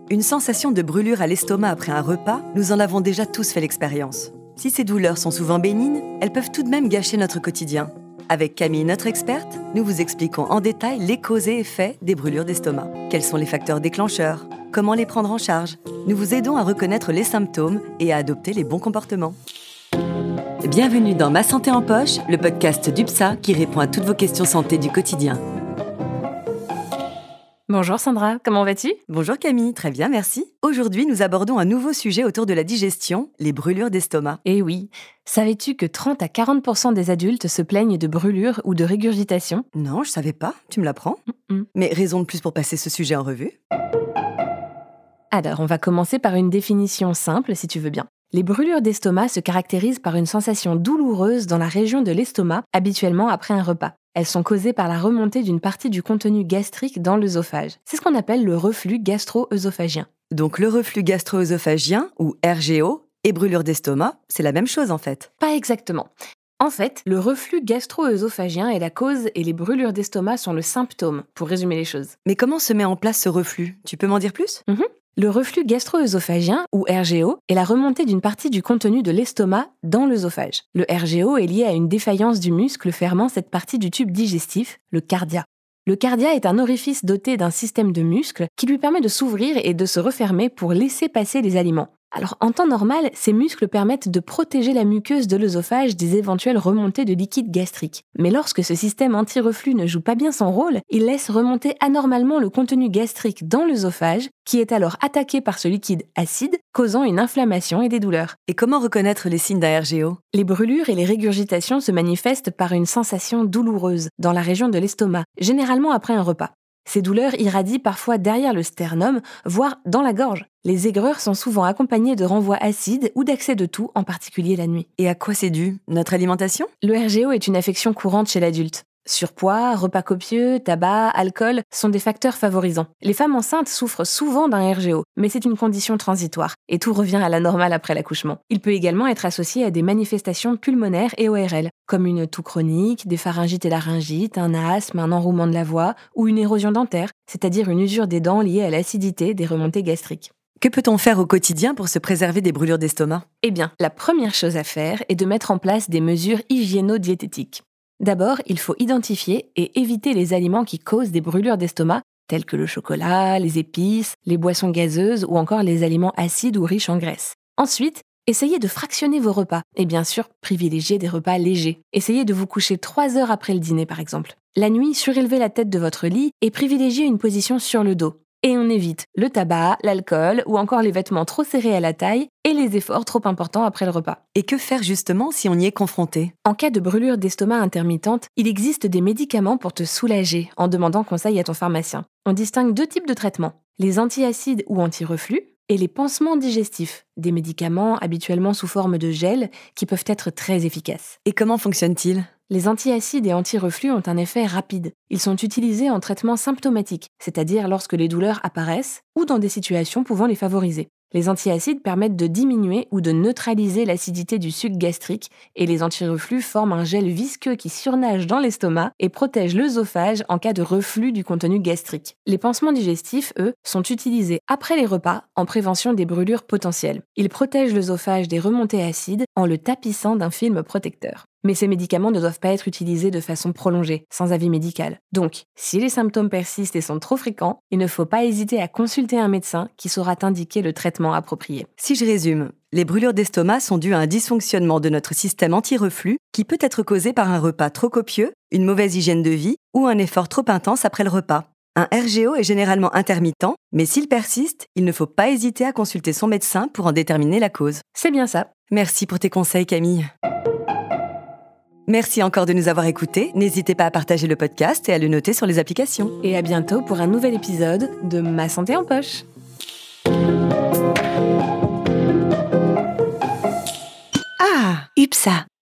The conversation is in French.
Une sensation de brûlure à l'estomac après un repas, nous en avons déjà tous fait l'expérience. Si ces douleurs sont souvent bénignes, elles peuvent tout de même gâcher notre quotidien. Avec Camille, notre experte, nous vous expliquons en détail les causes et effets des brûlures d'estomac. Quels sont les facteurs déclencheurs? Comment les prendre en charge? Nous vous aidons à reconnaître les symptômes et à adopter les bons comportements. Bienvenue dans Ma Santé en Poche, le podcast d'UPSA qui répond à toutes vos questions santé du quotidien. Bonjour Sandra, comment vas-tu? Bonjour Camille, très bien, merci. Aujourd'hui, nous abordons un nouveau sujet autour de la digestion, les brûlures d'estomac. Eh oui, savais-tu que 30 à 40% des adultes se plaignent de brûlures ou de régurgitation? Non, je savais pas, tu me l'apprends. Mais raison de plus pour passer ce sujet en revue. Alors, on va commencer par une définition simple, si tu veux bien. Les brûlures d'estomac se caractérisent par une sensation douloureuse dans la région de l'estomac, habituellement après un repas. Elles sont causées par la remontée d'une partie du contenu gastrique dans l'œsophage. C'est ce qu'on appelle le reflux gastro-œsophagien. Donc le reflux gastro-œsophagien, ou RGO, et brûlures d'estomac, c'est la même chose en fait. Pas exactement. En fait, le reflux gastro-œsophagien est la cause et les brûlures d'estomac sont le symptôme, pour résumer les choses. Mais comment se met en place ce reflux? Tu peux m'en dire plus? Le reflux gastro-œsophagien, ou RGO, est la remontée d'une partie du contenu de l'estomac dans l'œsophage. Le RGO est lié à une défaillance du muscle fermant cette partie du tube digestif, le cardia. Le cardia est un orifice doté d'un système de muscles qui lui permet de s'ouvrir et de se refermer pour laisser passer les aliments. Alors, en temps normal, ces muscles permettent de protéger la muqueuse de l'œsophage des éventuelles remontées de liquide gastrique. Mais lorsque ce système anti-reflux ne joue pas bien son rôle, il laisse remonter anormalement le contenu gastrique dans l'œsophage, qui est alors attaqué par ce liquide acide, causant une inflammation et des douleurs. Et comment reconnaître les signes d'un RGO? Les brûlures et les régurgitations se manifestent par une sensation douloureuse dans la région de l'estomac, généralement après un repas. Ces douleurs irradient parfois derrière le sternum, voire dans la gorge. Les aigreurs sont souvent accompagnées de renvois acides ou d'accès de toux, en particulier la nuit. Et à quoi c'est dû? Notre alimentation? Le RGO est une affection courante chez l'adulte. Surpoids, repas copieux, tabac, alcool sont des facteurs favorisants. Les femmes enceintes souffrent souvent d'un RGO, mais c'est une condition transitoire, et tout revient à la normale après l'accouchement. Il peut également être associé à des manifestations pulmonaires et ORL, comme une toux chronique, des pharyngites et laryngites, un asthme, un enrouement de la voix, ou une érosion dentaire, c'est-à-dire une usure des dents liée à l'acidité des remontées gastriques. Que peut-on faire au quotidien pour se préserver des brûlures d'estomac? Eh bien, la première chose à faire est de mettre en place des mesures hygiéno-diététiques. D'abord, il faut identifier et éviter les aliments qui causent des brûlures d'estomac, tels que le chocolat, les épices, les boissons gazeuses ou encore les aliments acides ou riches en graisse. Ensuite, essayez de fractionner vos repas et bien sûr, privilégiez des repas légers. Essayez de vous coucher 3 heures après le dîner par exemple. La nuit, surélevez la tête de votre lit et privilégiez une position sur le dos. Et on évite le tabac, l'alcool ou encore les vêtements trop serrés à la taille et les efforts trop importants après le repas. Et que faire justement si on y est confronté? En cas de brûlure d'estomac intermittente, il existe des médicaments pour te soulager en demandant conseil à ton pharmacien. On distingue 2 types de traitements, les antiacides ou anti-reflux et les pansements digestifs, des médicaments habituellement sous forme de gel qui peuvent être très efficaces. Et comment fonctionnent-ils? Les antiacides et anti-reflux ont un effet rapide. Ils sont utilisés en traitement symptomatique, c'est-à-dire lorsque les douleurs apparaissent ou dans des situations pouvant les favoriser. Les antiacides permettent de diminuer ou de neutraliser l'acidité du suc gastrique et les anti-reflux forment un gel visqueux qui surnage dans l'estomac et protège l'œsophage en cas de reflux du contenu gastrique. Les pansements digestifs, eux, sont utilisés après les repas en prévention des brûlures potentielles. Ils protègent l'œsophage des remontées acides en le tapissant d'un film protecteur. Mais ces médicaments ne doivent pas être utilisés de façon prolongée, sans avis médical. Donc, si les symptômes persistent et sont trop fréquents, il ne faut pas hésiter à consulter un médecin qui saura t'indiquer le traitement approprié. Si je résume, les brûlures d'estomac sont dues à un dysfonctionnement de notre système anti-reflux qui peut être causé par un repas trop copieux, une mauvaise hygiène de vie ou un effort trop intense après le repas. Un RGO est généralement intermittent, mais s'il persiste, il ne faut pas hésiter à consulter son médecin pour en déterminer la cause. C'est bien ça. Merci pour tes conseils, Camille. Merci encore de nous avoir écoutés. N'hésitez pas à partager le podcast et à le noter sur les applications. Et à bientôt pour un nouvel épisode de Ma Santé en Poche. Ah, UPSA.